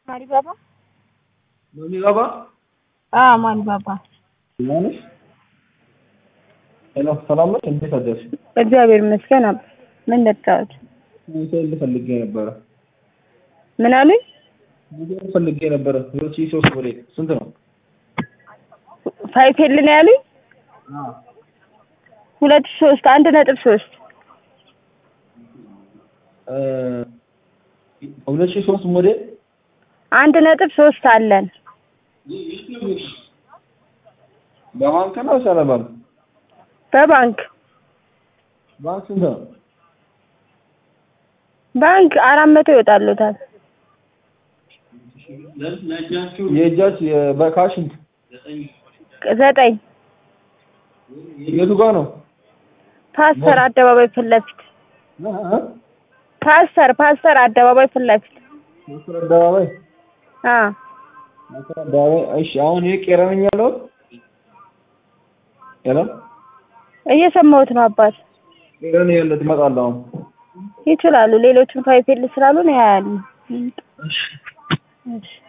ማሪ ባባ ማሚ ባባ ማሪ ባባ ማንሽ ሄሎ ሰላም ነው እንዴት አደርሽ? እግዚአብሔር ይመስገን። ምን ልታወት? ምን ፈልጌ ነበር? ምን አለኝ? ምን ፈልጌ ነበር? 2003 ወሬ ስንት ነው? ፋይፌል ነው ያለኝ? 2003 1.3 2003 ሞዴል 1.3 አለን። በባንክ ነው ሰለባንክ? በባንክ ባንክ ስንት ነው? ባንክ 400 ይወጣልዎታል። የእጃች በካሽ 9 የቱ ጋር ነው? ፓስተር አደባባይ ፊት ለፊት ፓስተር አደባባይ ፊት ለፊት ፓስተር አደባባይ አደባባይ። እሺ አሁን ይሄ ቄራኛ ነው? ሄሎ እየሰማሁት ነው አባት። ቄራኛ ያለ ትመጣለህ አሁን? ይችላሉ። ሌሎችም ፋይፌል ስላሉ ነው ያያሉ። እሺ